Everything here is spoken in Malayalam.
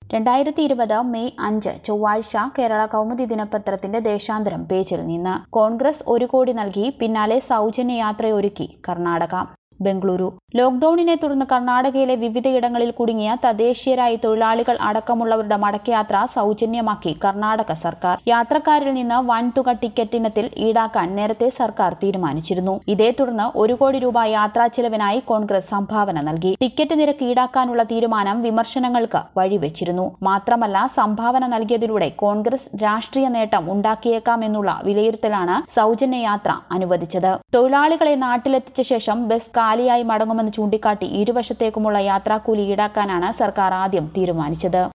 2020 മെയ് 5 ചൊവ്വാഴ്ച കേരള കൗമുദി ദിനപത്രത്തിന്റെ ദേശാന്തരം പേജിൽ നിന്ന് കോൺഗ്രസ് 1 കോടി നൽകി പിന്നാലെ സൗജന്യ യാത്രയൊരുക്കി കർണാടക. ബംഗളൂരു. ലോക്ഡൌണിനെ തുടർന്ന് കർണാടകയിലെ വിവിധയിടങ്ങളിൽ കുടുങ്ങിയ തദ്ദേശീയരായ തൊഴിലാളികൾ അടക്കമുള്ളവരുടെ മടക്കയാത്ര സൗജന്യമാക്കി കർണാടക സർക്കാർ. യാത്രക്കാരിൽ നിന്ന് വൻതുക ടിക്കറ്റ് ഇനത്തിൽ ഈടാക്കാൻ നേരത്തെ സർക്കാർ തീരുമാനിച്ചിരുന്നു. ഇതേ തുടർന്ന് 1 കോടി രൂപ യാത്രാ ചെലവിനായി കോൺഗ്രസ് സംഭാവന നൽകി. ടിക്കറ്റ് നിരക്ക് ഈടാക്കാനുള്ള തീരുമാനം വിമർശനങ്ങൾക്ക് വഴിവെച്ചിരുന്നു. മാത്രമല്ല, സംഭാവന നൽകിയതിലൂടെ കോൺഗ്രസ് രാഷ്ട്രീയ നേട്ടം ഉണ്ടാക്കിയേക്കാമെന്നുള്ള വിലയിരുത്തലാണ് സൗജന്യ യാത്ര അനുവദിച്ചത്. തൊഴിലാളികളെ നാട്ടിലെത്തിച്ച ശേഷം ബസ് കാലിയായി മടങ്ങുമെന്ന് ചൂണ്ടിക്കാട്ടി ഇരുവശത്തേക്കുമുള്ള യാത്രാക്കൂലി ഈടാക്കാനാണ് സർക്കാർ ആദ്യം തീരുമാനിച്ചത്.